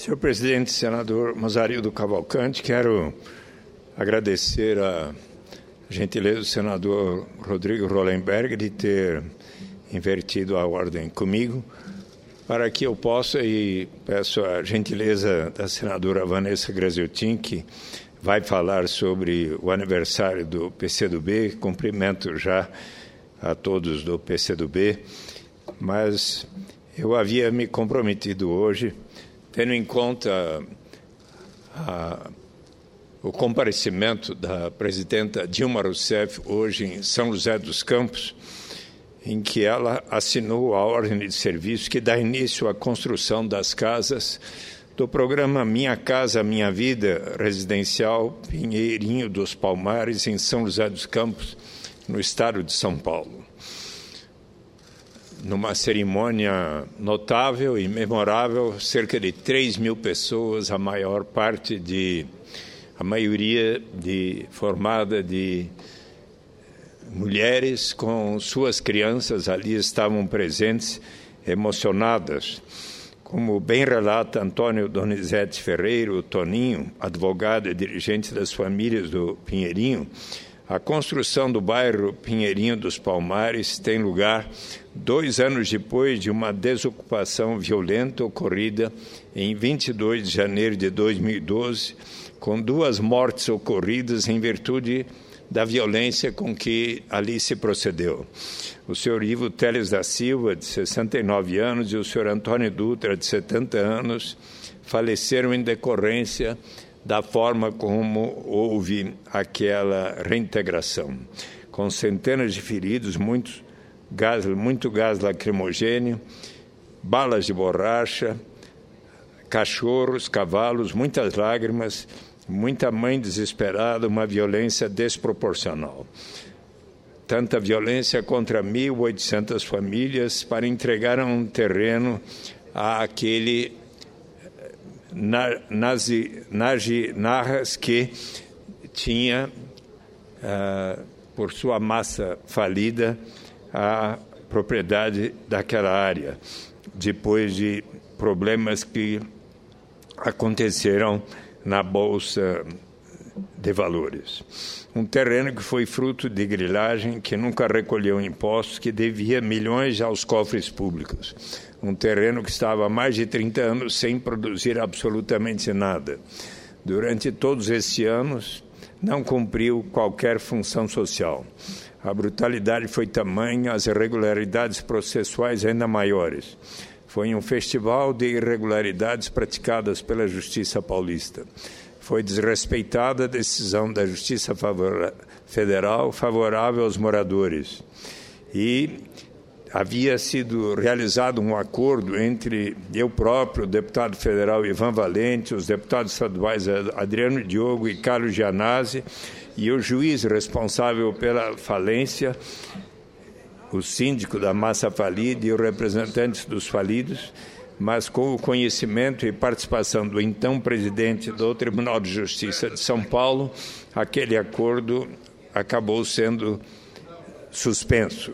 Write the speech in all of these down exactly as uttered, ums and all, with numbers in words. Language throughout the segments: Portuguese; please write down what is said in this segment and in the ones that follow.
Senhor presidente, senador Mozarildo Cavalcante, quero agradecer a gentileza do senador Rodrigo Rollenberg de ter invertido a ordem comigo, para que eu possa, e peço a gentileza da senadora Vanessa Graziotin, que vai falar sobre o aniversário do P C do B, cumprimento já a todos do P C do B, mas eu havia me comprometido hoje, tendo em conta a, o comparecimento da presidenta Dilma Rousseff hoje em São José dos Campos, em que ela assinou a ordem de serviço que dá início à construção das casas do programa Minha Casa Minha Vida residencial Pinheirinho dos Palmares, em São José dos Campos, no estado de São Paulo. Numa cerimônia notável e memorável, cerca de três mil pessoas, a maior parte de, a maioria de, formada de mulheres com suas crianças ali estavam presentes, emocionadas. Como bem relata Antônio Donizete Ferreira, o Toninho, advogado e dirigente das famílias do Pinheirinho, a construção do bairro Pinheirinho dos Palmares tem lugar dois anos depois de uma desocupação violenta ocorrida em vinte e dois de janeiro de dois mil e doze, com duas mortes ocorridas em virtude da violência com que ali se procedeu. O senhor Ivo Teles da Silva, de sessenta e nove anos, e o senhor Antônio Dutra, de setenta anos, faleceram em decorrência da forma como houve aquela reintegração, com centenas de feridos, muito gás, muito gás lacrimogêneo, balas de borracha, cachorros, cavalos, muitas lágrimas, muita mãe desesperada, uma violência desproporcional. Tanta violência contra mil e oitocentas famílias para entregar um terreno àquele Nazi, Nazi Narras, que tinha, uh, por sua massa falida, a propriedade daquela área, depois de problemas que aconteceram na Bolsa de Valores. Um terreno que foi fruto de grilagem, que nunca recolheu impostos, que devia milhões aos cofres públicos. Um terreno que estava há mais de trinta anos sem produzir absolutamente nada. Durante todos esses anos, não cumpriu qualquer função social. A brutalidade foi tamanha, as irregularidades processuais ainda maiores. Foi um festival de irregularidades praticadas pela Justiça Paulista. Foi desrespeitada a decisão da Justiça Federal favorável aos moradores. E havia sido realizado um acordo entre eu próprio, o deputado federal Ivan Valente, os deputados estaduais Adriano Diogo e Carlos Gianazzi, e o juiz responsável pela falência, o síndico da massa falida e os representantes dos falidos, mas com o conhecimento e participação do então presidente do Tribunal de Justiça de São Paulo, aquele acordo acabou sendo suspenso.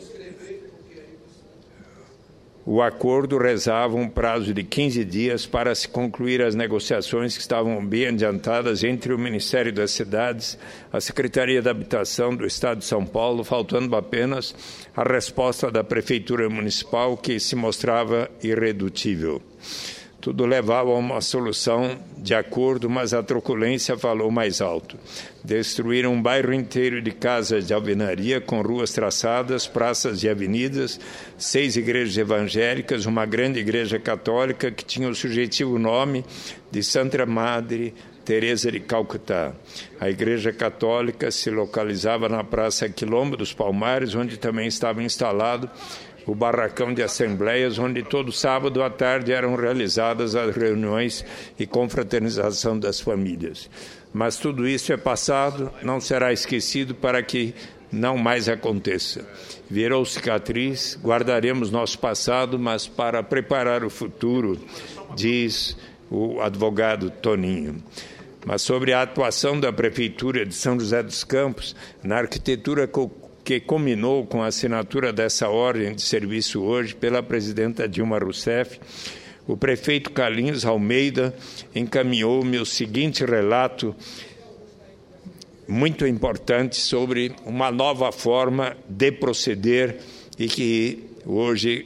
O acordo rezava um prazo de quinze dias para se concluir as negociações que estavam bem adiantadas entre o Ministério das Cidades, a Secretaria da Habitação do Estado de São Paulo, faltando apenas a resposta da Prefeitura Municipal, que se mostrava irredutível. Tudo levava a uma solução de acordo, mas a truculência falou mais alto. Destruíram um bairro inteiro de casas de alvenaria, com ruas traçadas, praças e avenidas, seis igrejas evangélicas, uma grande igreja católica que tinha o sugestivo nome de Santa Madre Teresa de Calcutá. A igreja católica se localizava na Praça Quilombo dos Palmares, onde também estava instalado o barracão de assembleias, onde todo sábado à tarde eram realizadas as reuniões e confraternização das famílias. Mas tudo isso é passado, não será esquecido para que não mais aconteça. Virou cicatriz, guardaremos nosso passado, mas para preparar o futuro, diz o advogado Toninho. Mas sobre a atuação da Prefeitura de São José dos Campos na arquitetura que culminou com a assinatura dessa ordem de serviço hoje pela presidenta Dilma Rousseff, o prefeito Carlinhos Almeida encaminhou-me o seguinte relato muito importante sobre uma nova forma de proceder e que hoje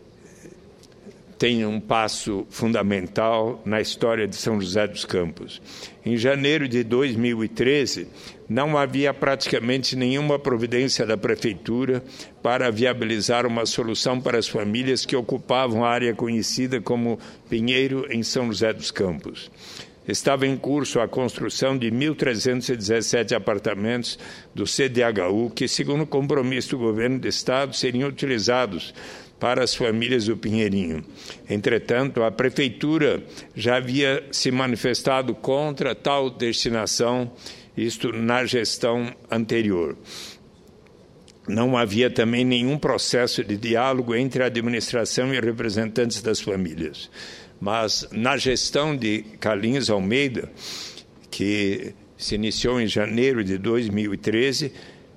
tem um passo fundamental na história de São José dos Campos. Em janeiro de dois mil e treze, não havia praticamente nenhuma providência da Prefeitura para viabilizar uma solução para as famílias que ocupavam a área conhecida como Pinheiro, em São José dos Campos. Estava em curso a construção de mil trezentos e dezessete apartamentos do C D H U, que, segundo o compromisso do Governo do Estado, seriam utilizados para as famílias do Pinheirinho. Entretanto, a Prefeitura já havia se manifestado contra tal destinação, isto na gestão anterior. Não havia também nenhum processo de diálogo entre a administração e representantes das famílias. Mas, na gestão de Carlinhos Almeida, que se iniciou em janeiro de dois mil e treze,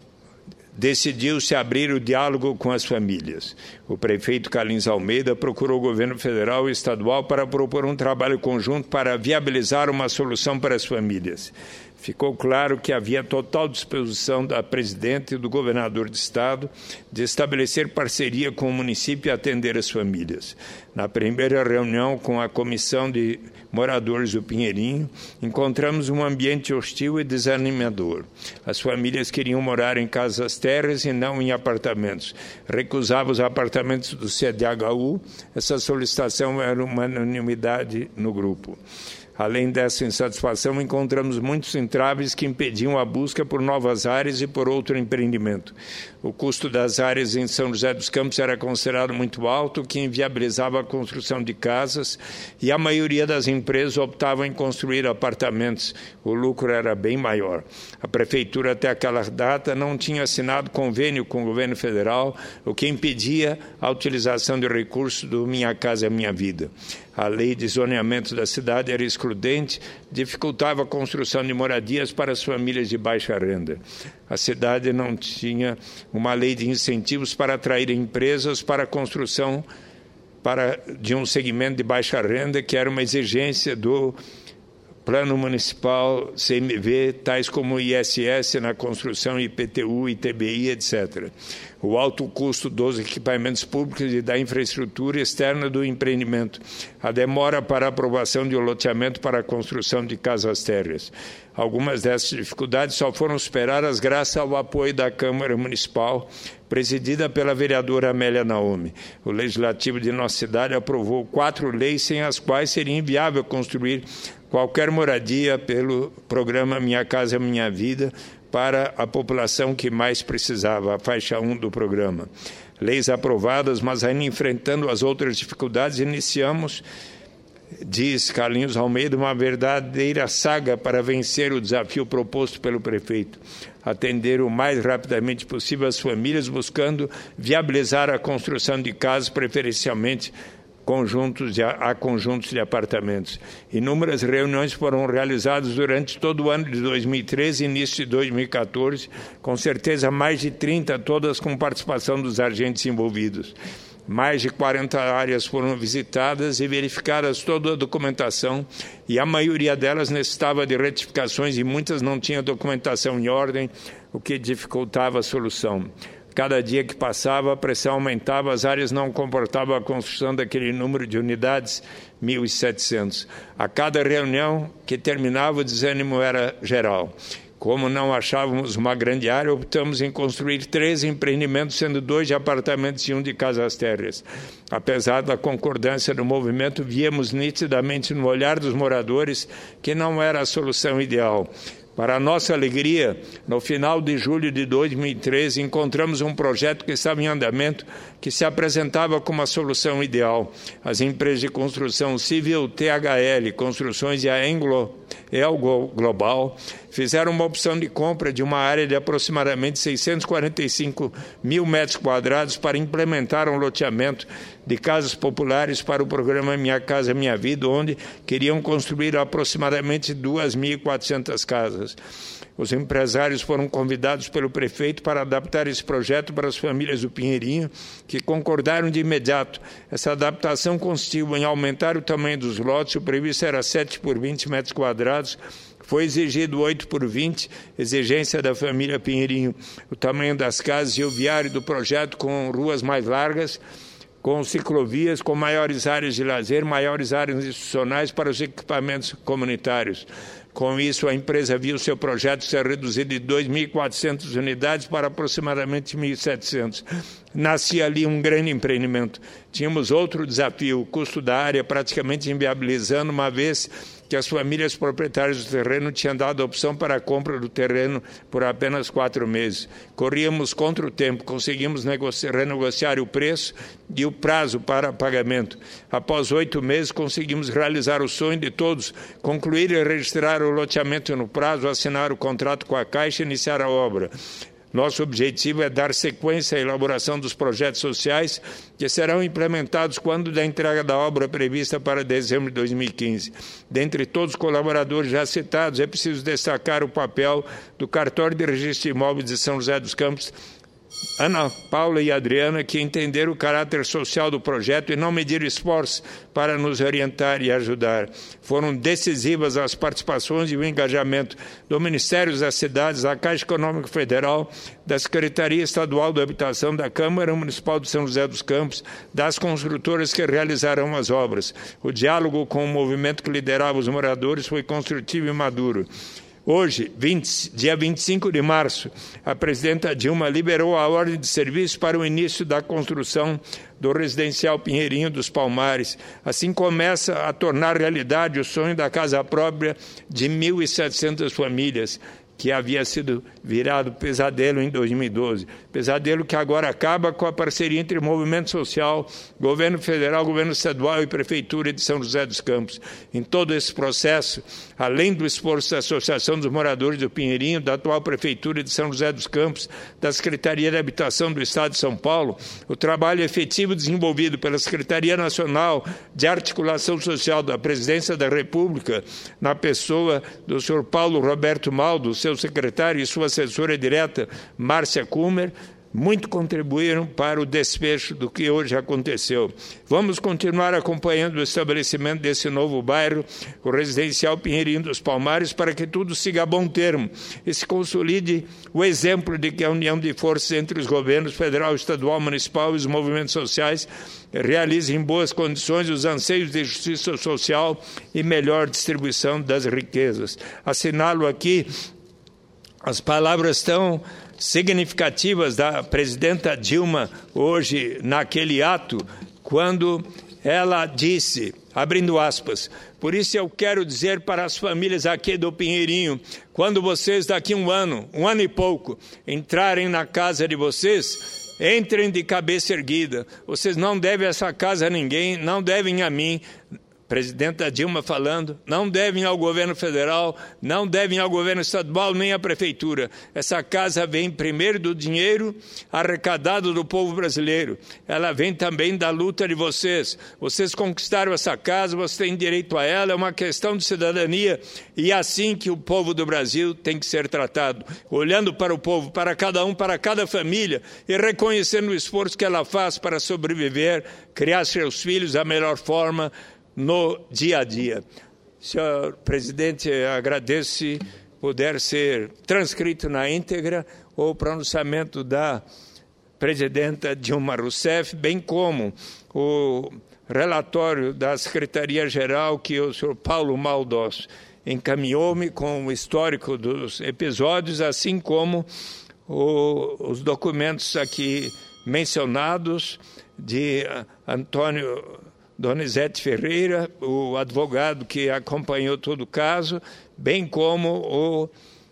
decidiu-se abrir o diálogo com as famílias. O prefeito Carlinhos Almeida procurou o governo federal e estadual para propor um trabalho conjunto para viabilizar uma solução para as famílias. Ficou claro que havia total disposição da presidente e do governador do Estado de estabelecer parceria com o município e atender as famílias. Na primeira reunião com a Comissão de Moradores do Pinheirinho, encontramos um ambiente hostil e desanimador. As famílias queriam morar em casas térreas e não em apartamentos. Recusavam os apartamentos do C D H U. Essa solicitação era uma unanimidade no grupo. Além dessa insatisfação, encontramos muitos entraves que impediam a busca por novas áreas e por outro empreendimento. O custo das áreas em São José dos Campos era considerado muito alto, o que inviabilizava a construção de casas, e a maioria das empresas optavam em construir apartamentos. O lucro era bem maior. A Prefeitura, até aquela data, não tinha assinado convênio com o governo federal, o que impedia a utilização de recursos do Minha Casa Minha Vida. A lei de zoneamento da cidade era excludente, dificultava a construção de moradias para as famílias de baixa renda. A cidade não tinha uma lei de incentivos para atrair empresas para a construção para, de um segmento de baixa renda, que era uma exigência do Plano Municipal C M V, tais como I S S na construção, I P T U, I T B I, etcétera. O alto custo dos equipamentos públicos e da infraestrutura externa do empreendimento. A demora para a aprovação de um loteamento para a construção de casas térreas. Algumas dessas dificuldades só foram superadas graças ao apoio da Câmara Municipal, presidida pela vereadora Amélia Naomi. O Legislativo de nossa cidade aprovou quatro leis sem as quais seria inviável construir qualquer moradia pelo programa Minha Casa Minha Vida para a população que mais precisava, a faixa um do programa. Leis aprovadas, mas ainda enfrentando as outras dificuldades, iniciamos, diz Carlinhos Almeida, uma verdadeira saga para vencer o desafio proposto pelo prefeito. Atender o mais rapidamente possível as famílias, buscando viabilizar a construção de casas, preferencialmente conjuntos de, a conjuntos de apartamentos. Inúmeras reuniões foram realizadas durante todo o ano de dois mil e treze e início de dois mil e quatorze, com certeza mais de trinta, todas com participação dos agentes envolvidos. Mais de quarenta áreas foram visitadas e verificadas toda a documentação, e a maioria delas necessitava de retificações e muitas não tinham documentação em ordem, o que dificultava a solução. Cada dia que passava, a pressão aumentava, as áreas não comportavam a construção daquele número de unidades, mil e setecentos. A cada reunião que terminava, o desânimo era geral. Como não achávamos uma grande área, optamos em construir três empreendimentos, sendo dois de apartamentos e um de casas térreas. Apesar da concordância do movimento, víamos nitidamente no olhar dos moradores que não era a solução ideal. Para a nossa alegria, no final de julho de dois mil e treze, encontramos um projeto que estava em andamento, que se apresentava como a solução ideal. As empresas de construção civil, T H L, Construções e a Englo, Elgo Global, fizeram uma opção de compra de uma área de aproximadamente seiscentos e quarenta e cinco mil metros quadrados para implementar um loteamento de casas populares para o programa Minha Casa Minha Vida, onde queriam construir aproximadamente duas mil e quatrocentas casas. Os empresários foram convidados pelo prefeito para adaptar esse projeto para as famílias do Pinheirinho, que concordaram de imediato. Essa adaptação consistiu em aumentar o tamanho dos lotes, o previsto era sete por vinte metros quadrados, foi exigido oito por vinte, exigência da família Pinheirinho. O tamanho das casas e o viário do projeto com ruas mais largas, com ciclovias, com maiores áreas de lazer, maiores áreas institucionais para os equipamentos comunitários. Com isso, a empresa viu seu projeto ser reduzido de dois mil e quatrocentas unidades para aproximadamente mil e setecentas. Nascia ali um grande empreendimento. Tínhamos outro desafio, o custo da área praticamente inviabilizando, uma vez que as famílias proprietárias do terreno tinham dado a opção para a compra do terreno por apenas quatro meses. Corríamos contra o tempo, conseguimos negociar, renegociar o preço e o prazo para pagamento. Após oito meses, conseguimos realizar o sonho de todos, concluir e registrar o loteamento no prazo, assinar o contrato com a Caixa e iniciar a obra. Nosso objetivo é dar sequência à elaboração dos projetos sociais que serão implementados quando da entrega da obra prevista para dezembro de dois mil e quinze. Dentre todos os colaboradores já citados, é preciso destacar o papel do Cartório de Registro de Imóveis de São José dos Campos, Ana Paula e Adriana, que entenderam o caráter social do projeto e não mediram esforços para nos orientar e ajudar. Foram decisivas as participações e o engajamento do Ministério das Cidades, da Caixa Econômica Federal, da Secretaria Estadual da Habitação, da Câmara Municipal de São José dos Campos, das construtoras que realizaram as obras. O diálogo com o movimento que liderava os moradores foi construtivo e maduro. Hoje, vinte, dia vinte e cinco de março, a presidenta Dilma liberou a ordem de serviço para o início da construção do residencial Pinheirinho dos Palmares. Assim começa a tornar realidade o sonho da casa própria de mil e setecentas famílias, que havia sido virado pesadelo em dois mil e doze. Pesadelo que agora acaba com a parceria entre o movimento social, governo federal, governo estadual e prefeitura de São José dos Campos. Em todo esse processo, além do esforço da Associação dos Moradores do Pinheirinho, da atual prefeitura de São José dos Campos, da Secretaria de Habitação do Estado de São Paulo, o trabalho efetivo desenvolvido pela Secretaria Nacional de Articulação Social da Presidência da República, na pessoa do senhor Paulo Roberto Maldo, seu secretário e sua assessora direta, Márcia Kummer, muito contribuíram para o desfecho do que hoje aconteceu. Vamos continuar acompanhando o estabelecimento desse novo bairro, o residencial Pinheirinho dos Palmares, para que tudo siga a bom termo e se consolide o exemplo de que a união de forças entre os governos federal, estadual, municipal e os movimentos sociais realize em boas condições os anseios de justiça social e melhor distribuição das riquezas. Assinalo aqui as palavras tão significativas da presidenta Dilma hoje naquele ato, quando ela disse, abrindo aspas, por isso eu quero dizer para as famílias aqui do Pinheirinho, quando vocês daqui um ano, um ano e pouco, entrarem na casa de vocês, entrem de cabeça erguida, vocês não devem essa casa a ninguém, não devem a mim, presidenta Dilma falando, não devem ao governo federal, não devem ao governo estadual nem à prefeitura. Essa casa vem primeiro do dinheiro arrecadado do povo brasileiro. Ela vem também da luta de vocês. Vocês conquistaram essa casa, vocês têm direito a ela, é uma questão de cidadania e é assim que o povo do Brasil tem que ser tratado. Olhando para o povo, para cada um, para cada família e reconhecendo o esforço que ela faz para sobreviver, criar seus filhos da melhor forma, no dia a dia. Senhor presidente, agradeço se puder ser transcrito na íntegra o pronunciamento da presidenta Dilma Rousseff, bem como o relatório da Secretaria-Geral que o senhor Paulo Maldosso encaminhou-me com o histórico dos episódios, assim como o, os documentos aqui mencionados de Antônio Donizete Ferreira, o advogado que acompanhou todo o caso, bem como o,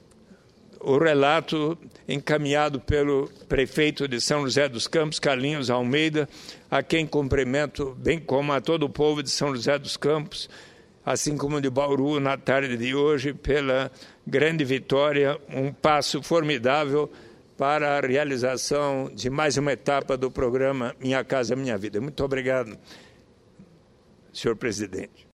o relato encaminhado pelo prefeito de São José dos Campos, Carlinhos Almeida, a quem cumprimento, bem como a todo o povo de São José dos Campos, assim como de Bauru, na tarde de hoje, pela grande vitória, um passo formidável para a realização de mais uma etapa do programa Minha Casa Minha Vida. Muito obrigado, senhor presidente.